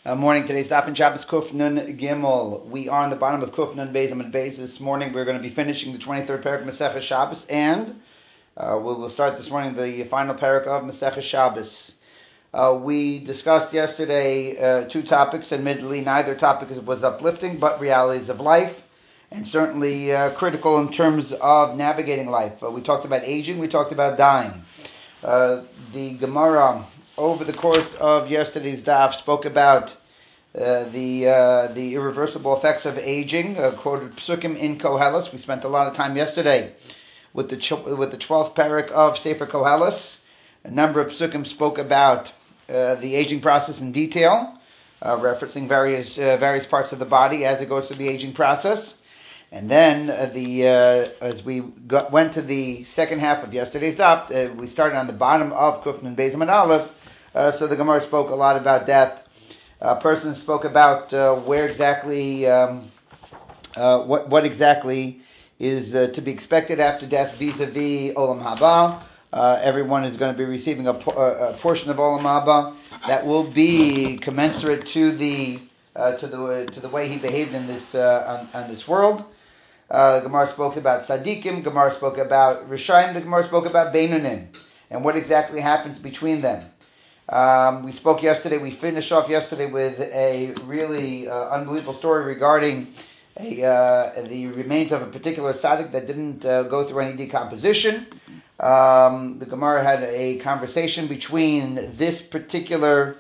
Morning. Today's Daf and Shabbos Kuf Nun Gimel. We are on the bottom of Kuf Nun Beis Amud Beis. This morning we're going to be finishing the 23rd parak of Masechah Shabbos, and we'll start this morning the final parak of Masechah Shabbos. We discussed yesterday two topics. Admittedly, neither topic was uplifting, but realities of life, and certainly critical in terms of navigating life. We talked about aging. We talked about dying. The Gemara, over the course of yesterday's daf, spoke about the irreversible effects of aging. Quoted psukim in Koheles. We spent a lot of time yesterday with the 12th parak of Sefer Koheles. A number of psukim spoke about the aging process in detail, referencing various parts of the body as it goes through the aging process. And then, as we went to the second half of yesterday's daf, we started on the bottom of Kuf Nun Beis Amud Aleph. So the Gemara spoke a lot about death. A person spoke about where exactly, what exactly is to be expected after death vis-a-vis Olam Haba. Everyone is going to be receiving a portion of Olam Haba that will be commensurate to the way he behaved in this on this world. Gemara spoke about Tzadikim. Gemara spoke about Rishayim. The Gemara spoke about Beinonim and what exactly happens between them. We spoke yesterday. We finished off yesterday with a really unbelievable story regarding the remains of a particular tzaddik that didn't go through any decomposition. The Gemara had a conversation between this particular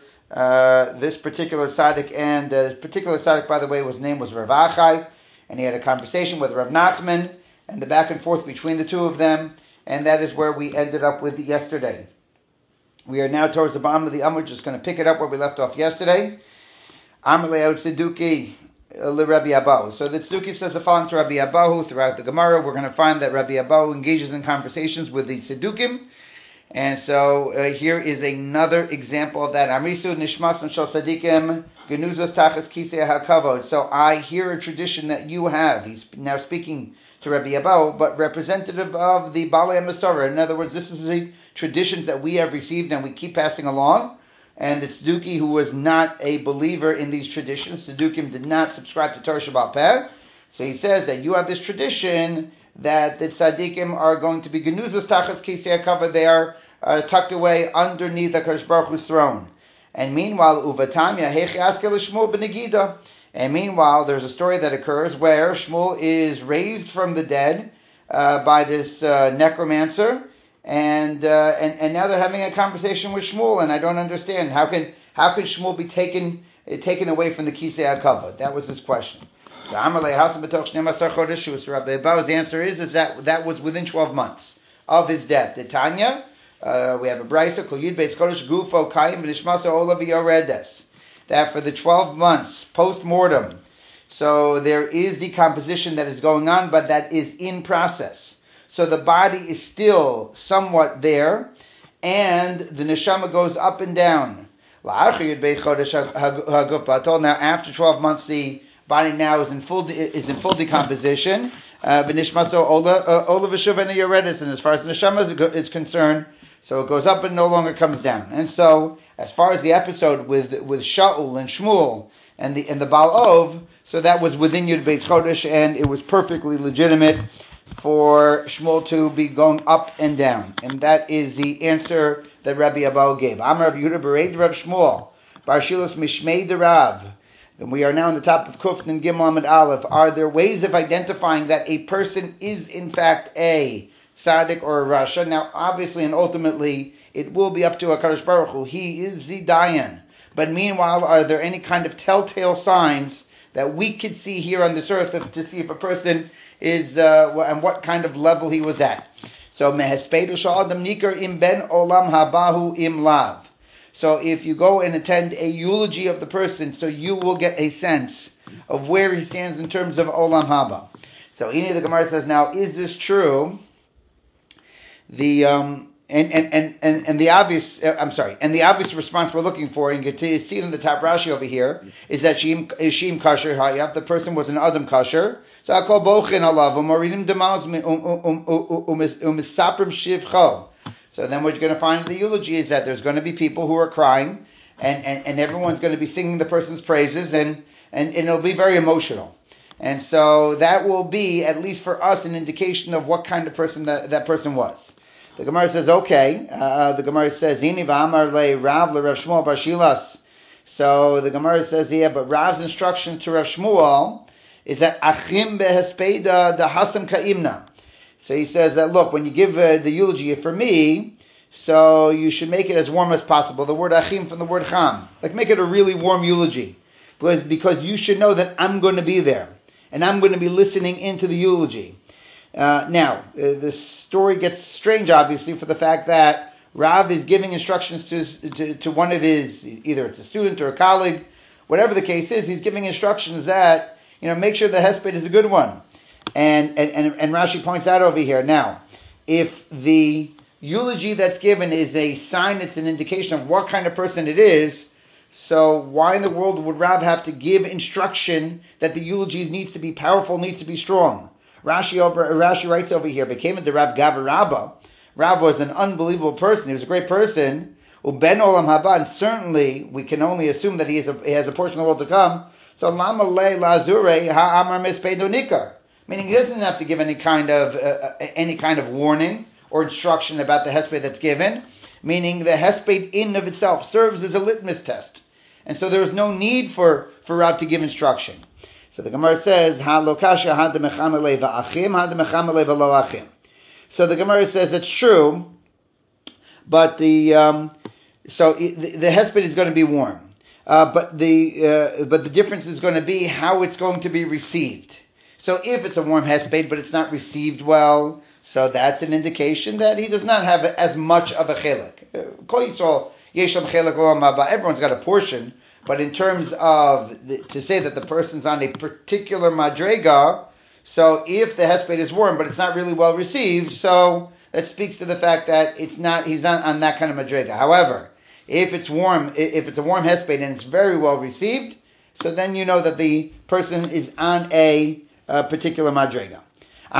tzaddik, and this particular tzaddik, by the way, his name was Rav Achai, and he had a conversation with Rav Nachman, and the back and forth between the two of them, and that is where we ended up with yesterday. We are now towards the bottom of the Amud, just going to pick it up where we left off yesterday. Amar le'od Tzeduki Rabbi Abahu. So the Tzeduki says the following to Rabbi Abahu throughout the Gemara. We're going to find that Rabbi Abahu engages in conversations with the Tzedukim. And so here is another example of that. Amrisu nishmas nishal tzadikim genuzos tachas kisei hakavod. So I hear a tradition that you have. He's now speaking to Rabbi Abahu, but representative of the Balei Masora. In other words, this is the traditions that we have received and we keep passing along. And the Tzeduki, who was not a believer in these traditions, Tzedukim did not subscribe to Torah Sheba'al Peh. So he says that you have this tradition that the Tzadikim are going to be genuzos tachas kisei hakavod. They are tucked away underneath the HaKadosh Baruch Hu's throne. And meanwhile, uvatamya hechi askel Shmuel b'negida. And meanwhile, there's a story that occurs where Shmuel is raised from the dead by this necromancer, and now they're having a conversation with Shmuel, and I don't understand how can Shmuel be taken away from the Kisei HaKavod? That was his question. So Amar le'hasan b'toch shnei masar chodesh. So Rabbi Abahu's answer is that was within 12 months of his death. The Tanya, we have a brayso kol yud beis chodesh gufo kayim v'nishmaso olav yoredes. That for the 12 months post-mortem, so there is decomposition that is going on, but that is in process. So the body is still somewhat there, and the neshama goes up and down. Now after 12 months, the body now is in full decomposition. And as far as the neshama is concerned, so it goes up and no longer comes down. And so, as far as the episode with Shaul and Shmuel and the Baal Ov, so that was within Yud Beis Chodesh, and it was perfectly legitimate for Shmuel to be going up and down. And that is the answer that Rabbi Abahu gave. Amar Rabbi Yehuda Bereid Rav Shmuel Bar Shilos Mishmei Derav. And we are now on the top of Kuf Nun Gimel Amud Aleph. Are there ways of identifying that a person is in fact a tzaddik or a rasha? Now, obviously and ultimately, it will be up to HaKadosh Baruch Hu. He is the Dayan. But meanwhile, are there any kind of telltale signs that we could see here on this earth to see if a person is, and what kind of level he was at? So, mehespedu sha'adam nikar im ben olam habahu im lav. So if you go and attend a eulogy of the person, so you will get a sense of where he stands in terms of olam haba. So, the Gemara says, now, is this true? The the obvious response we're looking for, and you get to see it in the top Rashi over here, is that Shim Kasher Hayav, the person was an Adam Kasher. So I call Bochin Alav Umaridim Demaz Umisaprim Shivcho. So then what you're going to find in the eulogy is that there's going to be people who are crying, and everyone's going to be singing the person's praises, and it'll be very emotional. And so that will be, at least for us, an indication of what kind of person that person was. The Gemara says, okay. The Gemara says, Ini v'amar le Rav le Rav Shmuel bar Shilas. So the Gemara says, yeah, but Rav's instruction to Rav Shmuel is that achim behespeda da hasam ka'imna. So he says that, look, when you give the eulogy for me, so you should make it as warm as possible. The word achim from the word cham. Like, make it a really warm eulogy. Because you should know that I'm going to be there. And I'm going to be listening into the eulogy. Now, the story gets strange, obviously, for the fact that Rav is giving instructions to one of his, either it's a student or a colleague, whatever the case is, he's giving instructions that, make sure the hesped is a good one. And Rashi points out over here, now, if the eulogy that's given is a sign, it's an indication of what kind of person it is, so why in the world would Rav have to give instruction that the eulogy needs to be powerful, needs to be strong? Rashi writes over here, became the Rav Gav Rabba. Rav was an unbelievable person. He was a great person. Uben olam haba, and certainly we can only assume that he has a portion of the world to come. So lama le lazure ha'amar mispedo nikar, meaning he doesn't have to give any kind of warning or instruction about the hesped that's given. Meaning the hesped in of itself serves as a litmus test. And so there is no need for Rav to give instruction. So the Gemara says, so the Gemara says it's true, but the hesped is going to be warm. But the difference is going to be how it's going to be received. So if it's a warm hesped, but it's not received well, so that's an indication that he does not have as much of a chelik. Kol Yisrael yesham chelik olam haba. Everyone's got a portion, but in terms of to say that the person's on a particular madrega, so if the hesped is warm, but it's not really well received, so that speaks to the fact that he's not on that kind of madrega. However, if it's a warm hesped and it's very well received, so then you know that the person is on a particular madrega. So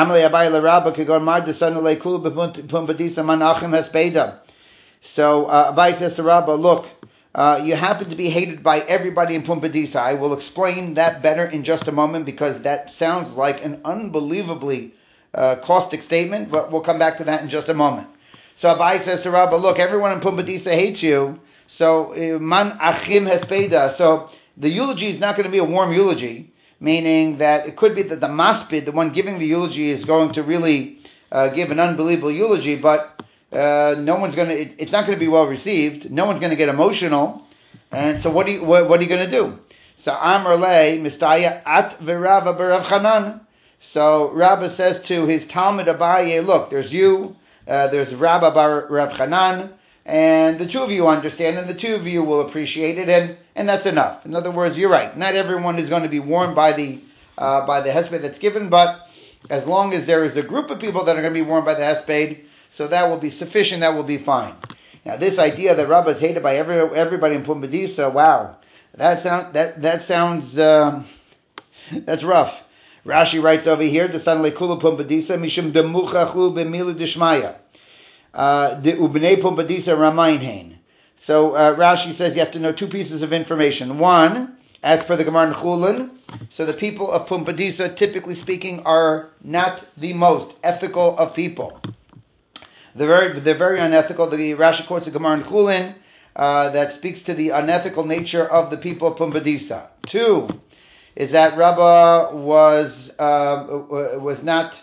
Abai says to Rabba, look, you happen to be hated by everybody in Pumbedisa. I will explain that better in just a moment because that sounds like an unbelievably caustic statement, but we'll come back to that in just a moment. So Abai says to Rabba, look, everyone in Pumbedisa hates you, so man achim hespeda. So the eulogy is not going to be a warm eulogy, meaning that it could be that the maspid, the one giving the eulogy, is going to really give an unbelievable eulogy, but no one's going to. It's not going to be well received. No one's going to get emotional, and so what are you going to do? So Amar le mistaya at v'Rava b'Rav Chanan. So Rabba says to his Talmud Abaye, look, there's you, there's Rabba bar Rav Chanan, and the two of you understand, and the two of you will appreciate it, and that's enough. In other words, you're right. Not everyone is going to be warmed by the hesped that's given, but as long as there is a group of people that are going to be warmed by the hesped, so that will be sufficient. That will be fine. Now, this idea that Rabba is hated by everybody in Pumbedisa, wow, that sounds that's rough. Rashi writes over here, the son lekula Pumbedisa mishum demuchachlu b'mila dishmaya. Ubnei Pumbedisa Ramainhain. So Rashi says you have to know two pieces of information. One, as per the Gemara in Chulin, so the people of Pumbedisa, typically speaking, are not the most ethical of people. They're very unethical. The Rashi quotes the Gemara in Chulin that speaks to the unethical nature of the people of Pumbedisa. Two is that Rabbah was not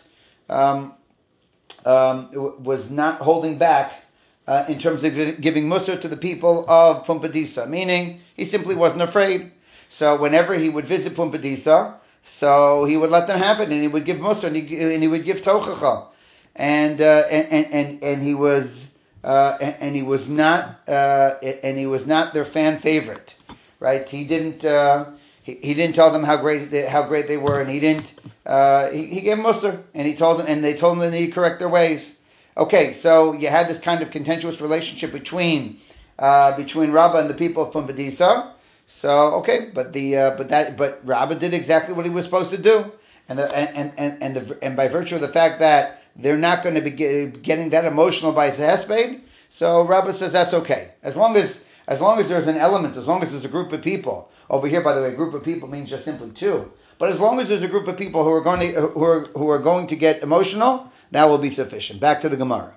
holding back in terms of giving Musar to the people of Pumbedisa, meaning he simply wasn't afraid. So whenever he would visit Pumbedisa, so he would let them have it, and he would give Musar, and he would give Tochacha, and he was not their fan favorite, right? He didn't tell them how great they were, and he gave Musar, and they told him that they need to correct their ways. Okay, so you had this kind of contentious relationship between Rabbah and the people of Pumbedisa. So okay, but Rabbah did exactly what he was supposed to do, and by virtue of the fact that they're not going to be getting that emotional by his hesped, so Rabbah says that's okay, as long as As long as there's an element, as long as there's a group of people. Over here, by the way, a group of people means just simply two. But as long as there's a group of people who are going to get emotional, that will be sufficient. Back to the Gemara.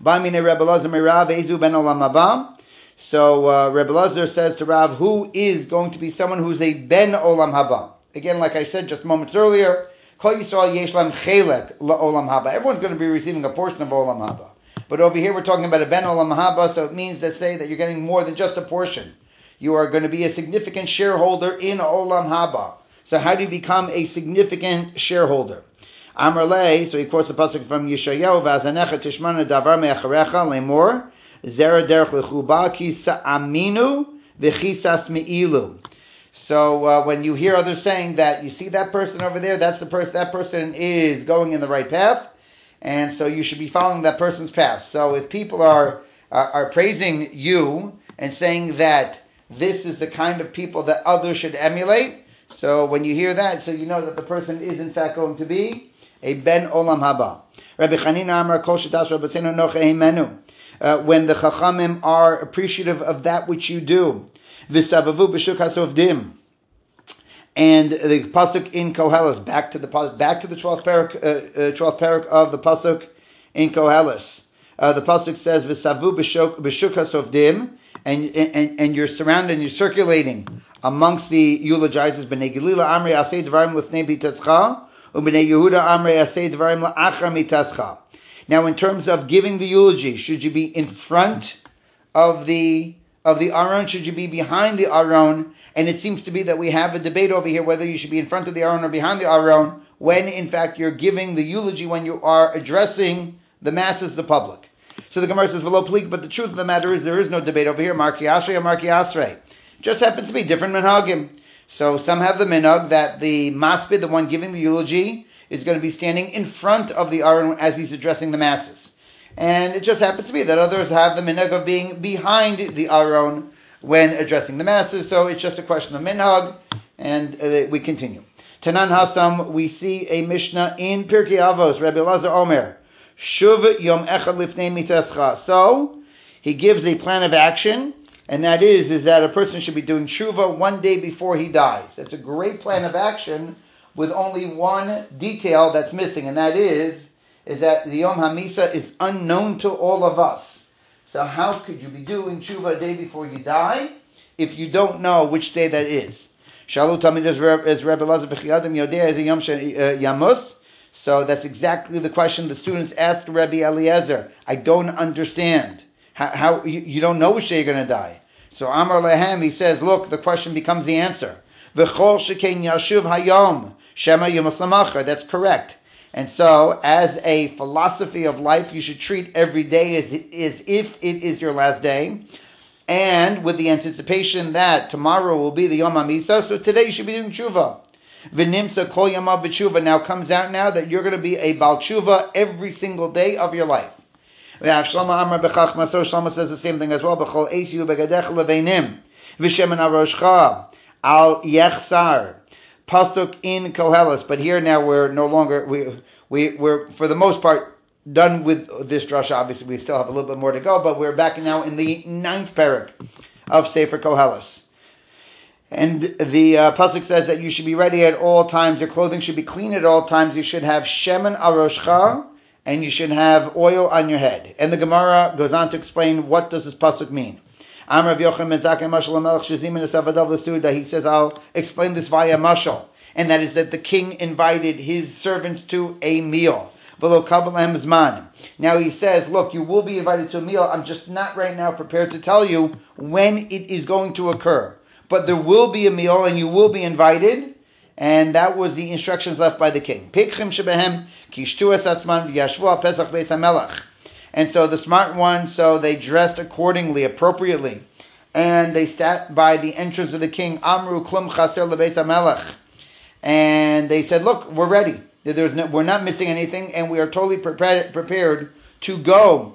So Rebbe Lazar says to Rav, who is going to be someone who's a ben olam haba? Again, like I said just moments earlier, Kol Yisrael yesh lam chelek la'olam haba. Everyone's going to be receiving a portion of olam haba. But over here we're talking about a ben olam haba, so it means to say that you're getting more than just a portion. You are going to be a significant shareholder in olam haba. So how do you become a significant shareholder? Amar lei, so he quotes the pasuk from Yeshayahu, V'azanecha tishmana davar me'acharecha lemor, zera derech lechuba ki sa'aminu v'chisas me'ilu. So when you hear others saying that, you see that person over there, that's the person. That person is going in the right path, and so you should be following that person's path. So if people are praising you and saying that this is the kind of people that others should emulate, so when you hear that, so you know that the person is in fact going to be a ben olam haba. Rabbi Chanina Amar Kol Shedas Rabbeinu Nocha Himenu. When the Chachamim are appreciative of that which you do, V'savavu b'shuk hasovdim, and the pasuk in Koheles, back to the 12th parak of the pasuk in Koheles. The pasuk says V'savu b'shuk hasovdim, and you're surrounded and you're circulating amongst the eulogizers. B'nei Gelila Amrei Asei Dvarim Lefnei B'Tetzcha, u'B'nei Yehuda Amrei Asei Dvarim La'achar Mitetzcha. Now, in terms of giving the eulogy, should you be in front of the Aron? Should you be behind the Aron? And it seems to be that we have a debate over here whether you should be in front of the Aron or behind the Aron, when in fact you're giving the eulogy, when you are addressing the masses, the public. So the Gemara says, "V'lo plik," but the truth of the matter is there is no debate over here. Marki Ashrei or Marki Asrei. Just happens to be different minhagim. So some have the minhag that the maspid, the one giving the eulogy, is going to be standing in front of the Aron as he's addressing the masses. And it just happens to be that others have the minhag of being behind the Aron when addressing the masses. So it's just a question of minhag, and we continue. Tanan Hasam, we see a Mishnah in Pirkei Avos, Rabbi Elazar Omer, Shuv Yom Echad Lifnei Mitescha. So he gives a plan of action, and that is that a person should be doing tshuva one day before he dies. That's a great plan of action, with only one detail that's missing, and that is that the Yom HaMisa is unknown to all of us. So how could you be doing tshuva a day before you die if you don't know which day that is? Shalu Tamid as Rebbe Elazar B'chiyadim Yodea is a Yom Yamus. So that's exactly the question the students asked Rebbe Eliezer. I don't understand. How you don't know which day you're going to die. So Amar Lehem, he says, look, the question becomes the answer. V'chol shekein yashuv hayom shema yom ha'slamacha. That's correct. And so, as a philosophy of life, you should treat every day as if it is your last day, and with the anticipation that tomorrow will be the Yom HaMisa, so today you should be doing tshuva. V'nimsa kol yamav b'tshuva. Now comes out now that you're going to be a bal tshuva every single day of your life. Shlomo Amar b'chachma, so Shlomo says the same thing as well. B'chol eisiu begadech leveinim v'shemen aroshcha al yechsar. Pasuk in Koheles, but here now we're no longer, we're for the most part done with this drasha. Obviously we still have a little bit more to go, but we're back now in the 9th parak of Sefer Koheles. And the pasuk says that you should be ready at all times, your clothing should be clean at all times, you should have shemen aroshcha, and you should have oil on your head. And the Gemara goes on to explain what does this pasuk mean. He says, I'll explain this via mashal, and that is that the king invited his servants to a meal. Now he says, look, you will be invited to a meal. I'm just not right now prepared to tell you when it is going to occur. But there will be a meal and you will be invited. And that was the instructions left by the king. And so the smart ones, so they dressed accordingly, appropriately. And they sat by the entrance of the king. Amru klum chaser lebeis hamelech. And they said, look, we're ready. We're not missing anything, and we are totally prepared to go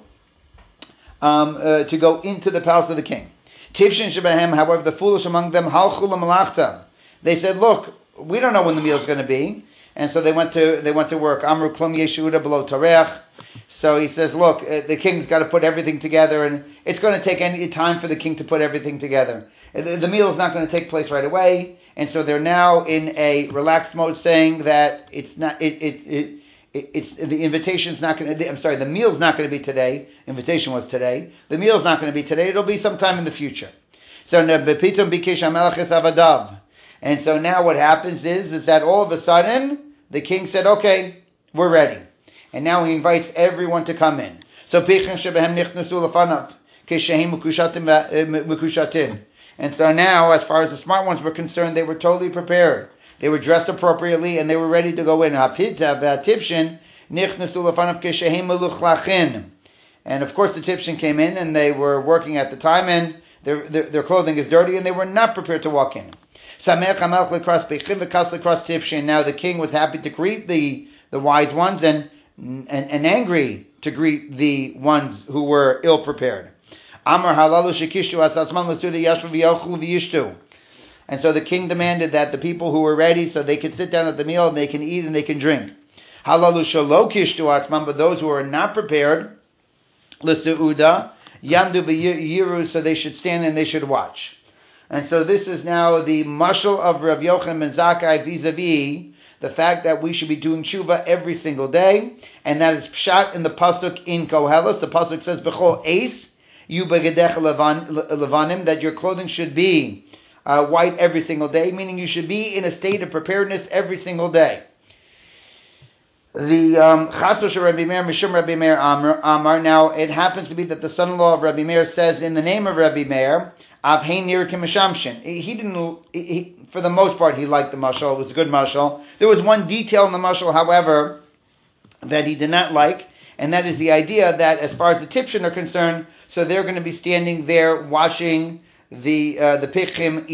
into the palace of the king. Tivshin shebehem, however, the foolish among them, halchu lamalachta. They said, look, we don't know when the meal is going to be. and so they went to work. Amru klum yeshuda below tareach. So he says, look, the king's got to put everything together, and it's going to take any time for the king to put everything together. The meal is not going to take place right away, and so they're now in a relaxed mode, saying that it's not it's the invitation's not going to. I'm sorry, the meal's not going to be today. Invitation was today. The meal's not going to be today. It'll be sometime in the future. So bepitom bikesh hamelech es avadav, and so now what happens is that all of a sudden the king said, okay, we're ready. And now he invites everyone to come in. So and so now, as far as the smart ones were concerned, they were totally prepared. They were dressed appropriately and they were ready to go in. And of course the Tipshin came in and they were working at the time, and their clothing is dirty and they were not prepared to walk in. Now the king was happy to greet the wise ones and angry to greet the ones who were ill prepared. Amar halalu shekishtu atzman l'suda yashvu v'yochlu v'yishtu. And so the king demanded that the people who were ready, so they could sit down at the meal and they can eat and they can drink. Halalu shelo kishtu atzman, but those who are not prepared, l'suda yamdu v'yiru, so they should stand and they should watch. And so this is now the mashal of Rav Yochanan ben Zakkai vis-a-vis the fact that we should be doing tshuva every single day, and that is pshat in the pasuk in Koheles. The pasuk says, "Bechol eis yu begedech levanim," that your clothing should be white every single day, meaning you should be in a state of preparedness every single day. The Chasos of Rabbi Meir, Mishum Rabbi Meir Amar. Now it happens to be that the son-in-law of Rabbi Meir says in the name of Rabbi Meir, Avhein nir k'mishamshin. He didn't. For the most part, he liked the mashal. It was a good mashal. There was one detail in the mashal, however, that he did not like, and that is the idea that as far as the Tipshin are concerned, so they're going to be standing there watching the pichim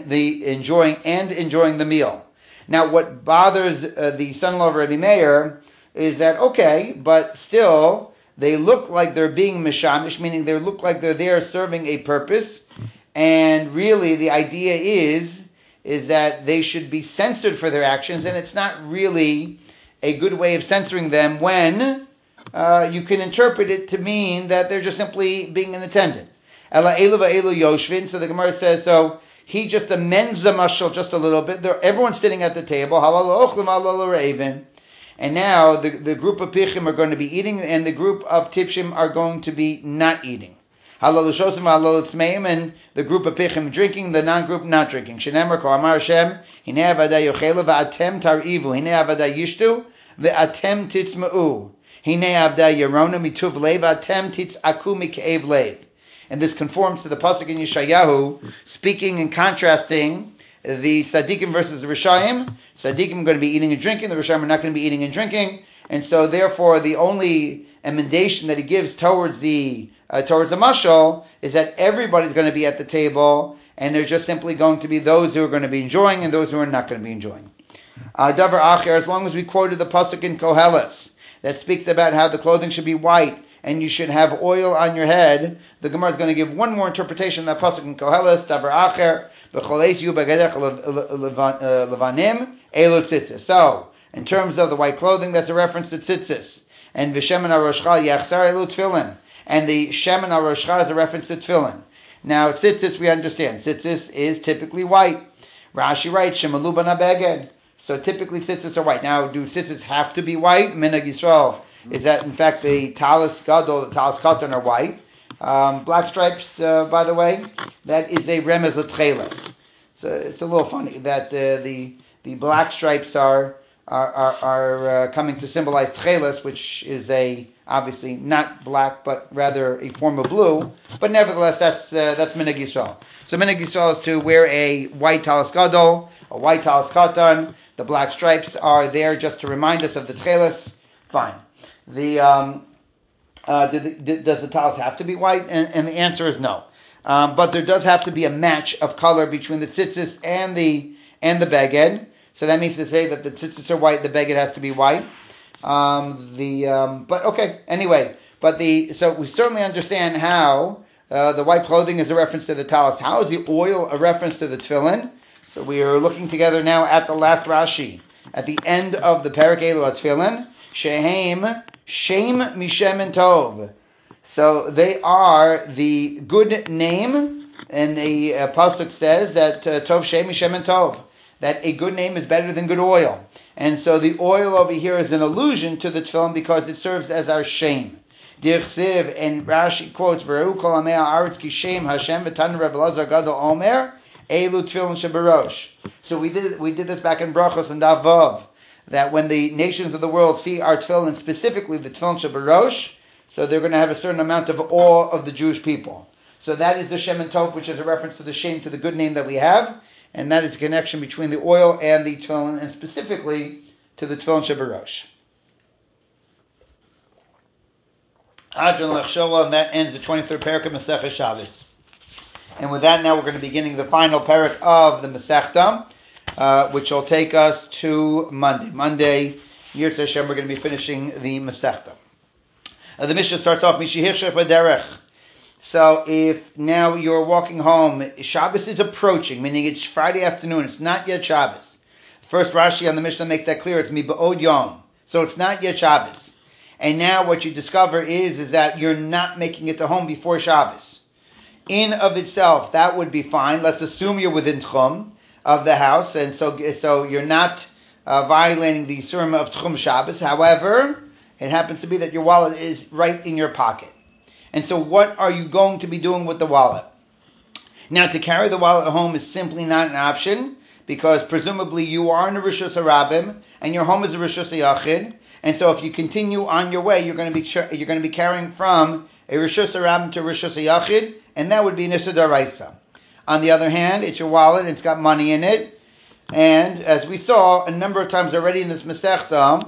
enjoying the meal. Now, what bothers the son-in-law of Rabbi Meir is that, okay, but still, they look like they're being mishamish, meaning they look like they're there serving a purpose, and really the idea is that they should be censored for their actions, and it's not really a good way of censoring them when you can interpret it to mean that they're just simply being an attendant. Ela elu va'elu yoshvin, so the Gemara says, so he just amends the mashal just a little bit. Everyone's sitting at the table, halal ochlim, halal re'evin, and now the group of pichim are going to be eating, and the group of tipshim are going to be not eating. Halal shosim, halal tzmeim, and the group of pichim drinking, the non-group not drinking. Shenemar ko amar Hashem, hinei avada yochela va'atem tar'ivu, hinei avada yishtu ve'atem titzma'u, hinei avada yerona mituv lev, va'atem titz'aku mike'ev lev. And this conforms to the pasuk in Yeshayahu, speaking and contrasting the tzaddikim versus the Rishayim. Tzaddikim are going to be eating and drinking, the Rishayim are not going to be eating and drinking, and so therefore the only emendation that he gives towards the mashal is that everybody's going to be at the table, and there's just simply going to be those who are going to be enjoying and those who are not going to be enjoying. Davar acher, as long as we quoted the pasuk in Koheles that speaks about how the clothing should be white and you should have oil on your head, the Gemara is going to give one more interpretation of that pasuk in Koheles. Davar acher, b'choleis yu b'gedech levanim elu tzitzis. So, in terms of the white clothing, that's a reference to tzitzis. And v'shemen haroshcha yachsar elu tefillin. And the shemen haroshcha is a reference to tefillin. Now, tzitzis we understand. Tzitzis is typically white. Rashi writes, shemalu b'na beged. So typically tzitzis are white. Now, do tzitzis have to be white? Minhag Yisrael is that, in fact, the talis gadol, the talis katan are white. Black stripes, by the way, that is a remez l'tcheles. So it's a little funny that the black stripes are coming to symbolize tcheles, which is obviously not black, but rather a form of blue. But nevertheless, that's minhag Yisrael. So minhag Yisrael is to wear a white talis gadol, a white talis katan. The black stripes are there just to remind us of the tcheles. Fine. Does the talis have to be white? And the answer is no. But there does have to be a match of color between the tzitzis and the beged. So that means to say that the tzitzis are white, the beged has to be white. But okay, anyway. So we certainly understand how the white clothing is a reference to the talis. How is the oil a reference to the tefillin? So we are looking together now at the last Rashi. at the end of the Perek Elu HaTefillin, Shehem Shem Mishem Tov. So they are the good name, and the pasuk says that Tov Shem Mishem Tov, that a good name is better than good oil. And so the oil over here is an allusion to the tefillin because it serves as our shame. Dirchsiv, and Rashi quotes, V'rehu kol amei ha'aretz ki shem Hashem v'tanu Reb Elazar Gadol Omer, Elu tefillin shebarosh. So we did this back in Brachos and Daf Vav, that when the nations of the world see our tefillin, specifically the tefillin shebarosh, so they're going to have a certain amount of awe of the Jewish people. So that is the Shem and Tov, which is a reference to the shame, to the good name that we have, and that is a connection between the oil and the tefillin, and specifically to the tefillin shebarosh. And that ends the 23rd parak of Masechah Shabbos. And with that, now we're going to be beginning the final parak of the Masechta, which will take us to Monday. Monday, Yirtzeh Hashem, we're going to be finishing the Masechta. The Mishnah starts off, Mishihirshech B'derech. So if now you're walking home, Shabbos is approaching, meaning it's Friday afternoon, it's not yet Shabbos. First Rashi on the Mishnah makes that clear, it's Miba'od Yom. So it's not yet Shabbos. And now what you discover is that you're not making it to home before Shabbos. In of itself, that would be fine. Let's assume you're within Tchum of the house, and so you're not violating the Surim of Tchum Shabbos. However, it happens to be that your wallet is right in your pocket. And so what are you going to be doing with the wallet? Now, to carry the wallet home is simply not an option, because presumably you are in a Rishus HaRabim, and your home is a Rishus HaYachid. And so if you continue on your way, you're going to be carrying from a Rishus HaRabim to Rishus HaYachid, and that would be Nisa D'Oraisa. On the other hand, it's your wallet, and it's got money in it. And as we saw a number of times already in this Masechta,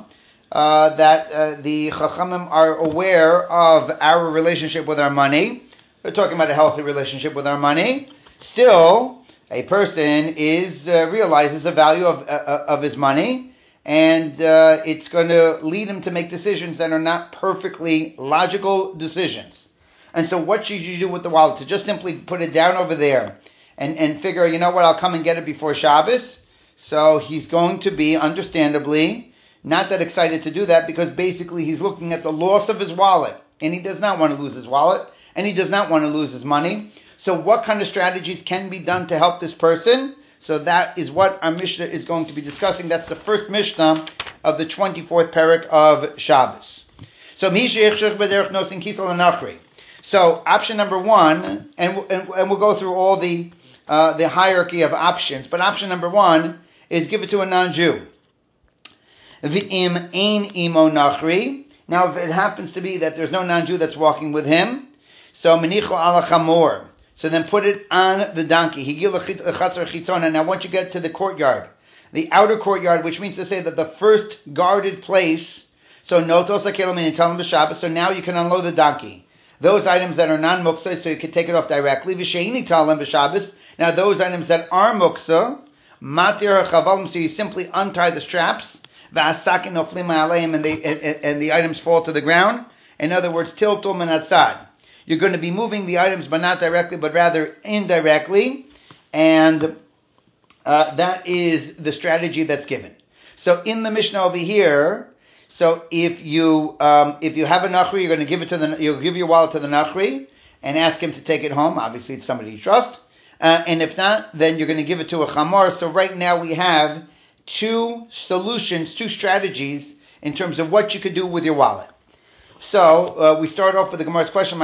that the Chachamim are aware of our relationship with our money. We're talking about a healthy relationship with our money. Still, a person realizes the value of his money, and it's going to lead him to make decisions that are not perfectly logical decisions. And so what should you do with the wallet? To just simply put it down over there and figure, you know what, I'll come and get it before Shabbos? So he's going to be, understandably, not that excited to do that, because basically he's looking at the loss of his wallet, and he does not want to lose his wallet, and he does not want to lose his money. So what kind of strategies can be done to help this person? So that is what our Mishnah is going to be discussing. That's the first Mishnah of the 24th parak of Shabbos. So option number one, and we'll go through all the hierarchy of options, but option number one is give it to a non-Jew. V'im ein imo nachri. Now, if it happens to be that there's no non-Jew that's walking with him, so menicho ala chamor. So then put it on the donkey. Higil chatzar chitzona. Now, once you get to the courtyard, the outer courtyard, which means to say that the first guarded place, so notos akelim and talim b'Shabbos. So now you can unload the donkey. Those items that are non-muksa, so you can take it off directly. V'sheini talim b'Shabbos. Now, those items that are muksa, matir chavalim. So you simply untie the straps. V'asakin noflim aleim, and the items fall to the ground. In other words, tiltul menatzad. You're going to be moving the items, but not directly, but rather indirectly, and that is the strategy that's given. So in the Mishnah over here, so if you have a nachri, you're going to you'll give your wallet to the nachri and ask him to take it home. Obviously, it's somebody you trust, and if not, then you're going to give it to a chamor. So right now we have two solutions, two strategies in terms of what you could do with your wallet. So we start off with the Gemara's question.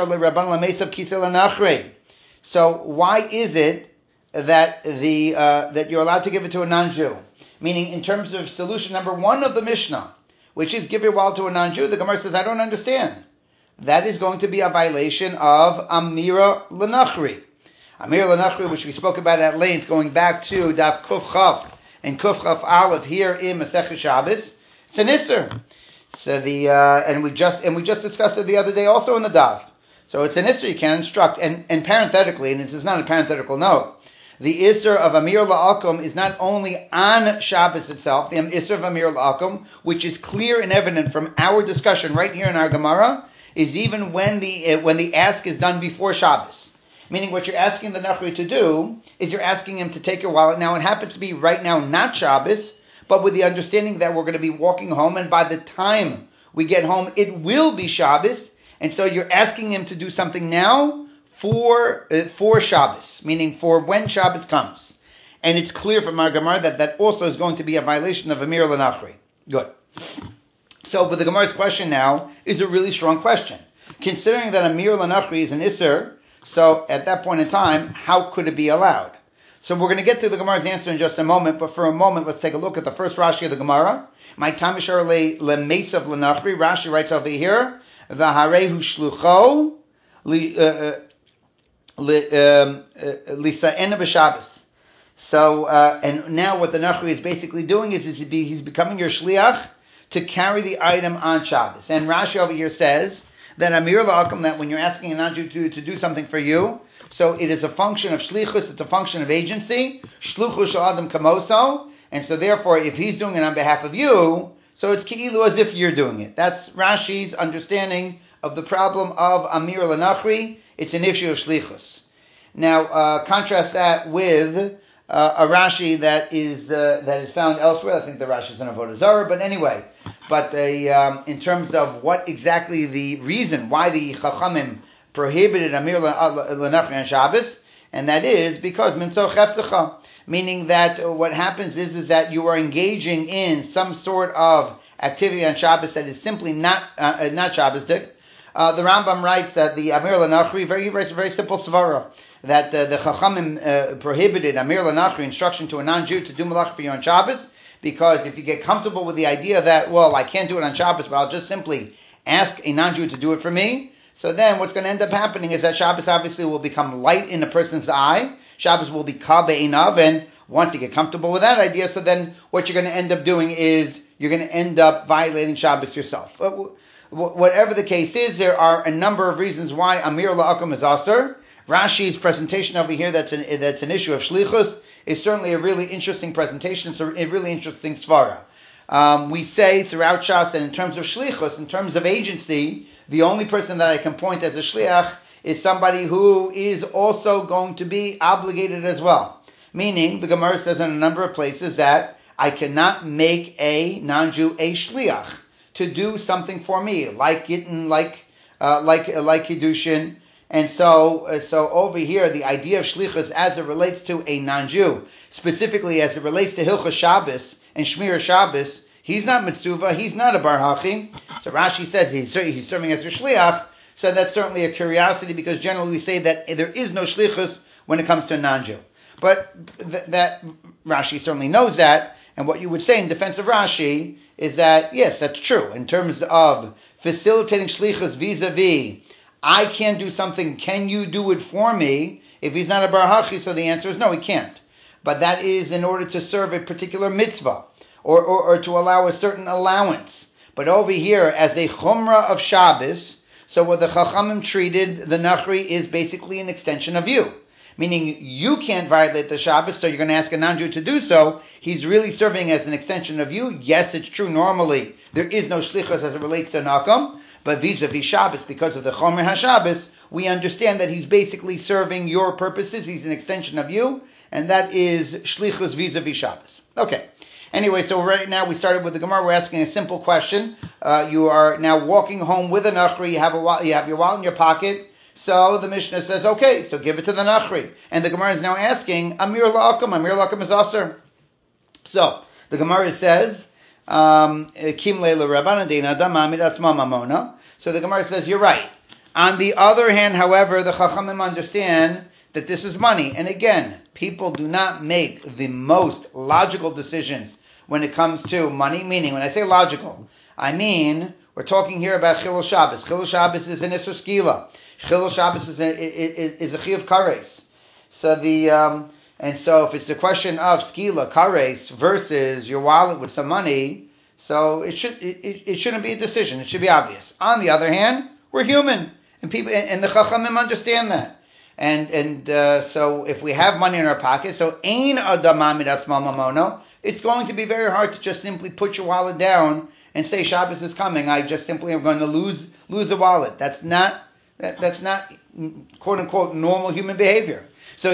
So why is it that that you're allowed to give it to a non-Jew? Meaning, in terms of solution number one of the Mishnah, which is give your wallet to a non-Jew, the Gemara says, I don't understand. That is going to be a violation of Amira L'Nachri. Amira L'Nachri, which we spoke about at length, going back to Daf Kuf Chaf and Kuf Chaf Aleph here in Masechah Shabbos. It's an Isser. So and we just discussed it the other day also in the Daf. So it's an Isser you can instruct, and parenthetically, and this is not a parenthetical note, the Isser of Amir La'akum is not only on Shabbos itself, the Isser of Amir La'akum, which is clear and evident from our discussion right here in our Gemara, is even when the ask is done before Shabbos. Meaning what you're asking the Nachri to do is you're asking him to take your wallet. Now it happens to be right now not Shabbos, but with the understanding that we're going to be walking home, and by the time we get home, it will be Shabbos, and so you're asking him to do something now for Shabbos, meaning for when Shabbos comes. And it's clear from our Gemara that also is going to be a violation of Amir L'Nachri. Good. So, but the Gemara's question now is a really strong question. Considering that Amir L'Nachri is an Isser, so at that point in time, how could it be allowed? So we're going to get to the Gemara's answer in just a moment, but for a moment, let's take a look at the first Rashi of the Gemara. My Tamishar le Mesav L'Nachri, Rashi writes over here, V'harehu shlucho lisa'ena b'Shabbos. So, and now what the Nachri is basically doing is he's becoming your shliach to carry the item on Shabbos. And Rashi over here says that Amir L'Akum, that when you're asking a non-Jew to do something for you, so it is a function of shlichus, it's a function of agency, shluchu shel adam kamoso, and so therefore if he's doing it on behalf of you, so it's ki'ilu as if you're doing it. That's Rashi's understanding of the problem of Amir L'Nachri. It's an issue of shlichus. Now, contrast that with a Rashi that is found elsewhere. I think the Rashi is in Avodah Zarah, but anyway. But in terms of what exactly the reason why the Chachamim prohibited Amir L'Nachri on Shabbos, and that is because Mimtzo Cheftecha, meaning that what happens is that you are engaging in some sort of activity on Shabbos that is simply not Shabbosdik. The Rambam writes that the Amir L'Nachri writes a very simple svara, that the Chachamim prohibited Amir L'Nachri, instruction to a non-Jew to do malach for you on Shabbos, because if you get comfortable with the idea that, well, I can't do it on Shabbos, but I'll just simply ask a non-Jew to do it for me, so then what's going to end up happening is that Shabbos obviously will become light in a person's eye, Shabbos will be ka be'inav, and once you get comfortable with that idea, so then what you're going to end up doing is you're going to end up violating Shabbos yourself. Whatever the case is, there are a number of reasons why Amir L'Akum is asur. Rashi's presentation over here, that's an issue of shlichus, is certainly a really interesting presentation. It's a really interesting svara. We say throughout Shas that in terms of shlichus, in terms of agency, the only person that I can point as a shliach is somebody who is also going to be obligated as well. Meaning, the Gemara says in a number of places that I cannot make a non-Jew a shliach to do something for me, like Gittin, like Kiddushin. And so over here, the idea of shlichus as it relates to a non-Jew, specifically as it relates to Hilchos Shabbos and Shmir Shabbos, he's not mitzvah, he's not a bar hachi. So Rashi says he's serving as a shliach. So that's certainly a curiosity, because generally we say that there is no shlichus when it comes to a non-Jew. But that Rashi certainly knows that. And what you would say in defense of Rashi is that, yes, that's true. In terms of facilitating shlichus vis-a-vis, I can't do something, can you do it for me? If he's not a bar hachi, so the answer is no, he can't. But that is in order to serve a particular mitzvah, or to allow a certain allowance. But over here, as a chumrah of Shabbos, so what the Chachamim treated the Nachri is basically an extension of you. Meaning you can't violate the Shabbos, so you're going to ask a non-Jew to do so. He's really serving as an extension of you. Yes, it's true, normally there is no shlichus as it relates to Nakam, but vis-a-vis Shabbos, because of the Chomer HaShabbos, we understand that he's basically serving your purposes. He's an extension of you, and that is shlichus vis-a-vis Shabbos. Okay. Anyway, so right now we started with the Gemara. We're asking a simple question. You are now walking home with a Nachri. You have your wallet in your pocket. So the Mishnah says, okay, so give it to the Nachri. And the Gemara is now asking, Amir L'Akum is asur. So the Gemara says, Kim leila Rabbanan dein adam ma'amid atzmo mamona. So the Gemara says, you're right. On the other hand, however, the Chachamim understand that this is money. And again, people do not make the most logical decisions when it comes to money. Meaning, when I say logical, I mean, we're talking here about Chilul Shabbos. Chilul Shabbos is an Isur Skila. Chilul Shabbos is a Chiyuv Kares. So and so if it's the question of Skila, Kares, versus your wallet with some money, so it shouldn't be a decision. It should be obvious. On the other hand, we're human. And people, and the Chachamim understand that. And so if we have money in our pocket, so ein adam ma'amid atzmo mamono, it's going to be very hard to just simply put your wallet down and say Shabbos is coming. I just simply am going to lose a wallet. That's not quote unquote normal human behavior. So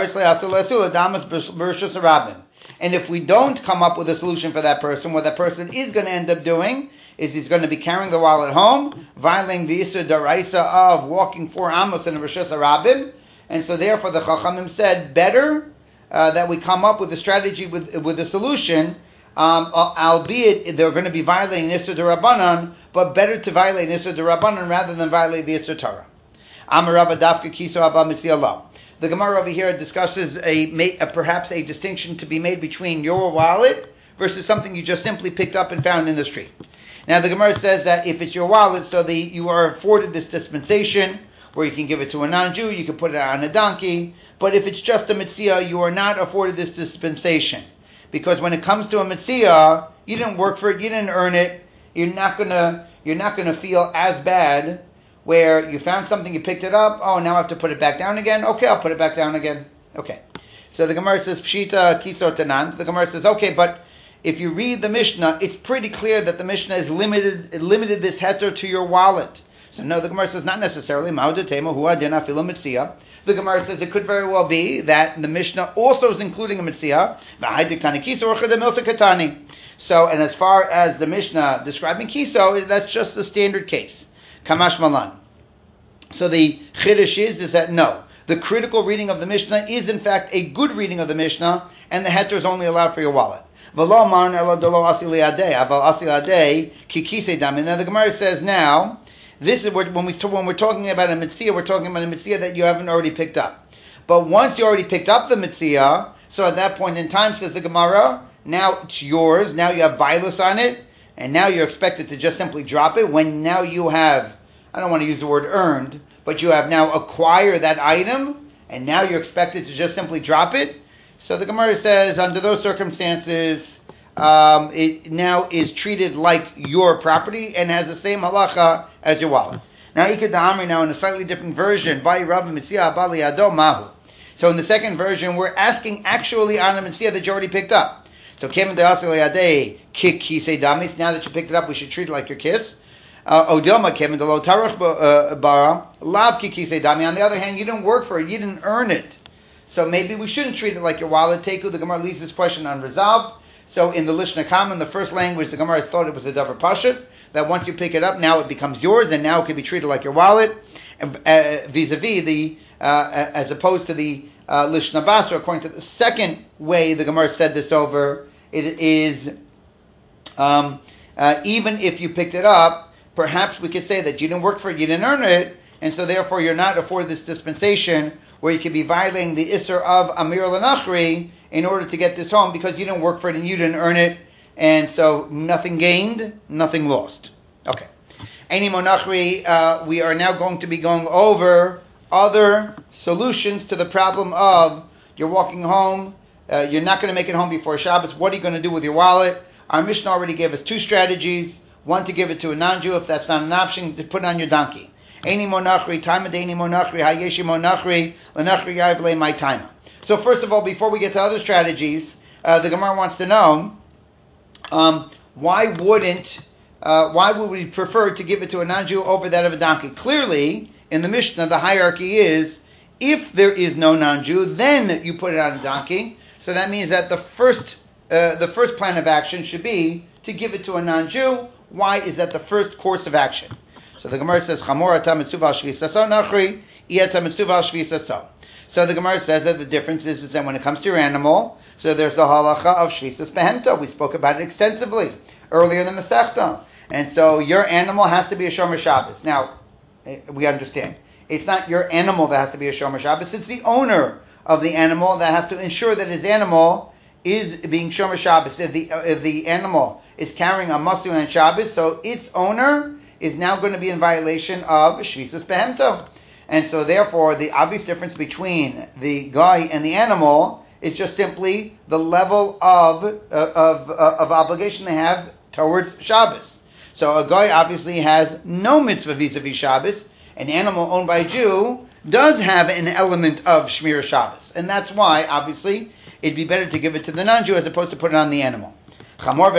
and if we don't come up with a solution for that person, what that person is going to end up doing is he's going to be carrying the wallet home, violating the Isser Daraisa of walking 4 amos in a Rishus Harabim, and so therefore the Chachamim said better that we come up with a strategy with a solution, albeit they're going to be violating Isser Darabanan, but better to violate Isser Darabanan rather than violate the Isser Torah. Amarava Dafka Kiso Ava Mitziyallah. The Gemara over here discusses perhaps a distinction to be made between your wallet versus something you just simply picked up and found in the street. Now the Gemara says that if it's your wallet, so you are afforded this dispensation where you can give it to a non-Jew, you can put it on a donkey, but if it's just a mitzvah, you are not afforded this dispensation. Because when it comes to a mitzvah, you didn't work for it, you didn't earn it, you're not gonna feel as bad where you found something, you picked it up, oh, now I have to put it back down again. Okay, I'll put it back down again. Okay. So the Gemara says, Pshita Kiso Tanan. The Gemara says, okay, but if you read the Mishnah, it's pretty clear that the Mishnah has limited this heter to your wallet. So no, the Gemara says not necessarily. The Gemara says it could very well be that the Mishnah also is including a mitzvah. So, and as far as the Mishnah describing kiso, that's just the standard case. Kamash Malan. So the chiddush is that no, the critical reading of the Mishnah is in fact a good reading of the Mishnah, and the heter is only allowed for your wallet. And then the Gemara says now, this is when we're talking about a mitzvah, we're talking about a mitzvah that you haven't already picked up. But once you already picked up the mitzvah, so at that point in time, says the Gemara, now it's yours, now you have bailus on it, and now you're expected to just simply drop it when now you have, I don't want to use the word earned, but you have now acquired that item, and now you're expected to just simply drop it. So the Gemara says, under those circumstances, it now is treated like your property and has the same halacha as your wallet. Now, now in a slightly different version, so in the second version, we're asking actually on a mitzvah that you already picked up. So, now that you picked it up, we should treat it like your kiss. On the other hand, you didn't work for it, you didn't earn it. So maybe we shouldn't treat it like your wallet. Teku, the Gemara leaves this question unresolved. So in the Lishna Kam, in the first language, the Gemara thought it was a davar pashut, that once you pick it up, now it becomes yours, and now it can be treated like your wallet, vis-a-vis the, as opposed to the Lishna Basra. According to the second way the Gemara said this over, it is, even if you picked it up, perhaps we could say that you didn't work for it, you didn't earn it, and so therefore you're not afforded this dispensation where you could be violating the Isser of Amir al-Nachri in order to get this home because you didn't work for it and you didn't earn it, and so nothing gained, nothing lost. Okay. Eini Monachri, we are now going to be going over other solutions to the problem of you're walking home, you're not going to make it home before Shabbos, what are you going to do with your wallet? Our Mishnah already gave us two strategies, one to give it to a non-Jew, if that's not an option, to put it on your donkey. Eini Monachri, Taima Deini Monachri, Hayeshi Monachri, Lenachri Yavle My Taima. So first of all, before we get to other strategies, the Gemara wants to know, why would we prefer to give it to a non-Jew over that of a donkey? Clearly, in the Mishnah, the hierarchy is, if there is no non-Jew, then you put it on a donkey. So that means that the first plan of action should be to give it to a non-Jew. Why is that the first course of action? So the Gemara says, Chamor ata mitzvah al shvisaso nachri, iyata mitzvah al shvisaso. So the Gemara says that the difference is that when it comes to your animal, so there's the halacha of shvisas behemta. We spoke about it extensively earlier in the Masechta. And so your animal has to be a Shomer Shabbos. Now, we understand. It's not your animal that has to be a Shomer Shabbos. It's the owner of the animal that has to ensure that his animal is being Shomer Shabbos. If the animal is carrying a Masu and Shabbos, so its owner is now going to be in violation of Shvisas Behemto. And so therefore, the obvious difference between the guy and the animal is just simply the level of obligation they have towards Shabbos. So a guy obviously has no mitzvah vis-a-vis Shabbos. An animal owned by a Jew does have an element of Shmir Shabbos. And that's why, obviously, it'd be better to give it to the non-Jew as opposed to put it on the animal. Chamor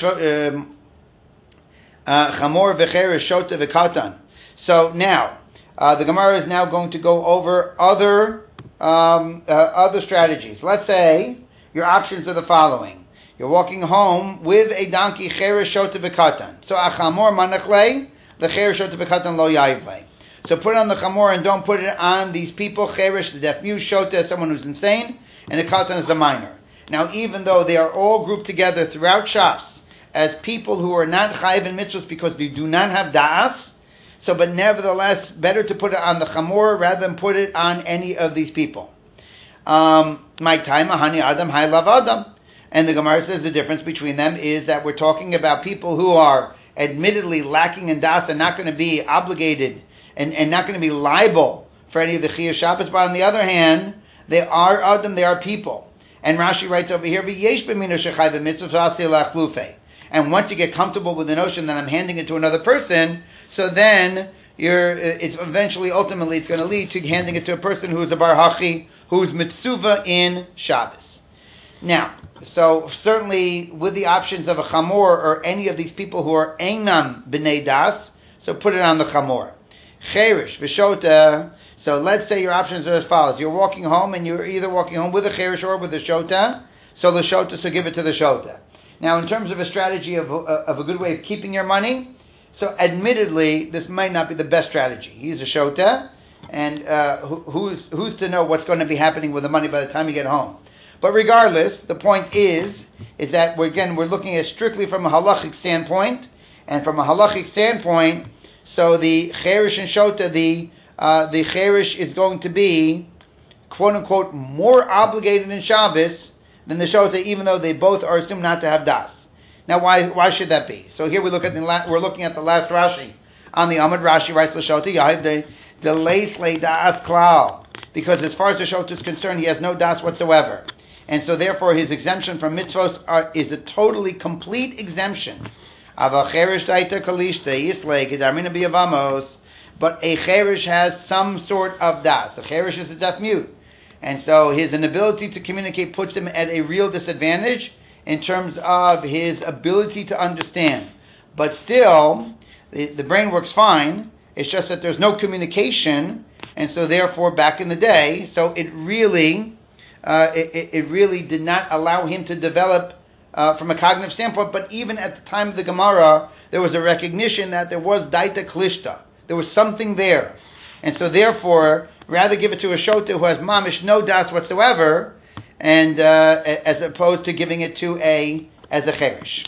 v'cheres shota v'katan. So now, the Gemara is now going to go over other other strategies. Let's say your options are the following. You're walking home with a donkey, cheresh shota bekatan. So achamor manachle, the cheresh shota bekatan lo yaivle. So put it on the chamor and don't put it on these people. Cheresh, the deaf mute, shota is someone who's insane, and the katan is a minor. Now, even though they are all grouped together throughout Shas as people who are not chayiv in mitzvahs because they do not have da'as, so but nevertheless, better to put it on the chamor rather than put it on any of these people. My time, ahani adam, hai lav adam. And the Gemara says the difference between them is that we're talking about people who are admittedly lacking in das and not going to be obligated and not going to be liable for any of the Chiyuv Shabbos, but on the other hand, they are Adam, they are people. And Rashi writes over here, and once you get comfortable with the notion that I'm handing it to another person, so then it's eventually, ultimately, it's going to lead to handing it to a person who's a bar hachi, who's mitzuva in Shabbos. Now, so certainly with the options of a chamor or any of these people who are einam b'nei das, so put it on the chamor. Cheresh v'shota. So let's say your options are as follows: you're walking home and you're either walking home with a cheresh or with a shota. So the shota, so give it to the shota. Now, in terms of a strategy of a good way of keeping your money, so admittedly this might not be the best strategy. He's a shota, and who's to know what's going to be happening with the money by the time you get home? But regardless, the point is that we're looking at strictly from a halachic standpoint, and from a halachic standpoint, so the cheresh and shota, the cheresh is going to be, quote unquote, more obligated in Shabbos than the shota, even though they both are assumed not to have das. Now, why should that be? So here we're looking at the last Rashi on the Amud. Rashi writes l'shota yahiv the leis le das klal, because as far as the shota is concerned, he has no das whatsoever. And so therefore his exemption from mitzvos is a totally complete exemption. But a cheresh has some sort of das. A cheresh is a deaf mute. And so his inability to communicate puts him at a real disadvantage in terms of his ability to understand. But still, the brain works fine. It's just that there's no communication. And so therefore, back in the day, so it really did not allow him to develop from a cognitive standpoint. But even at the time of the Gemara, there was a recognition that there was daita klishta. There was something there. And so therefore, rather give it to a shota who has mamish no das whatsoever, and as opposed to giving it to as a cheresh.